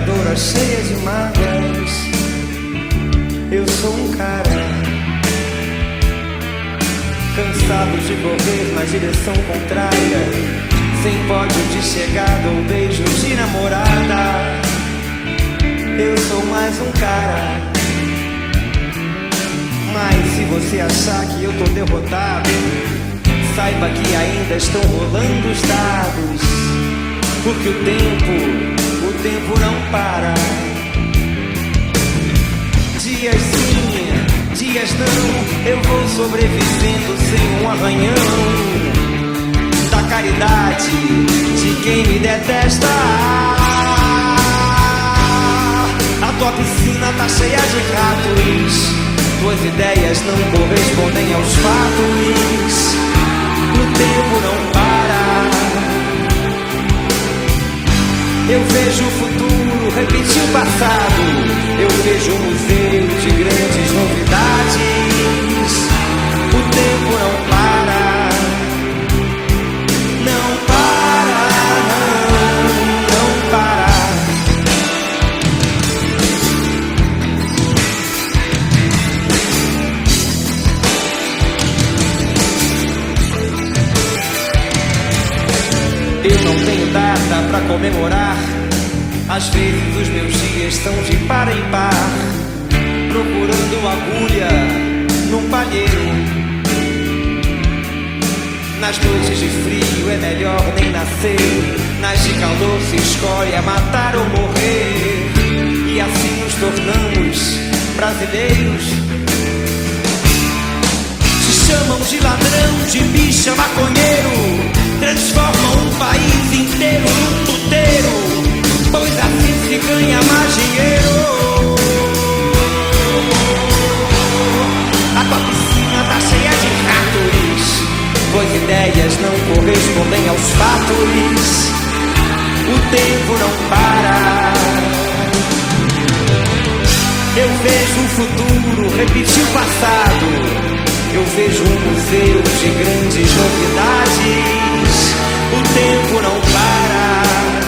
metralhadora cheia de mágoas. Eu sou um cara cansado de correr na direção contrária, sem pódio de chegada ou beijo de namorada. Eu sou mais um cara. Mas se você achar que eu tô derrotado, saiba que ainda estão rolando os dados, porque o tempo não para. Dias sim, dias não, eu vou sobrevivendo sem um arranhão da caridade de quem me detesta. A tua piscina tá cheia de ratos, tuas ideias não correspondem aos fatos. O tempo não para. Eu vejo o futuro repetir o passado. Eu vejo um museu de grandes novidades. O tempo não para. Não para, não para. Eu não tenho data pra comemorar. Às vezes os meus dias estão de par em par, procurando agulha num palheiro. Nas noites de frio é melhor nem nascer, nas de calor se escolhe a matar ou morrer. E assim nos tornamos brasileiros. Se chamam de ladrão, de bicha, maconheiro, transformam um país inteiro num puteiro, pois assim se ganha mais dinheiro. A tua piscina tá cheia de ratos, tuas ideias não correspondem aos fatos. O tempo não para. Eu vejo o futuro repetir o passado. Eu vejo um museu de grandes novidades. O tempo não para.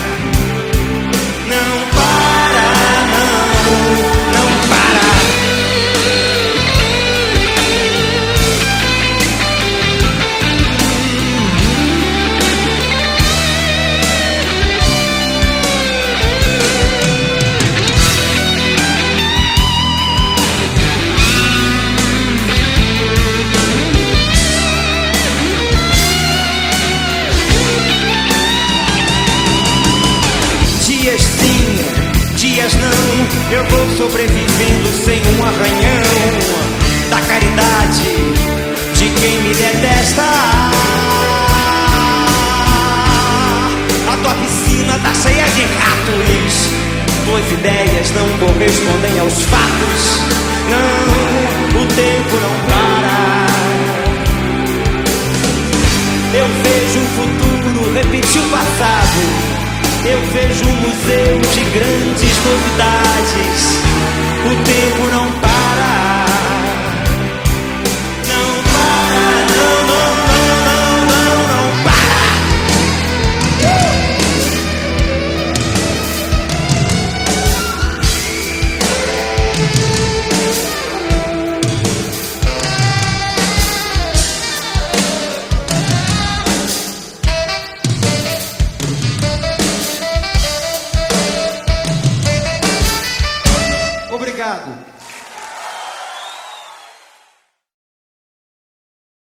Não para, não para. Dias sim, dias não, eu vou sobrevivendo sem um arranhão da caridade de quem me detesta. A tua piscina tá cheia de ratos, tuas ideias não correspondem aos fatos. Não, o tempo não para. Eu vejo o futuro repetir o passado. Eu vejo um museu de grandes novidades. O tempo não para. Não para, não para. Obrigado.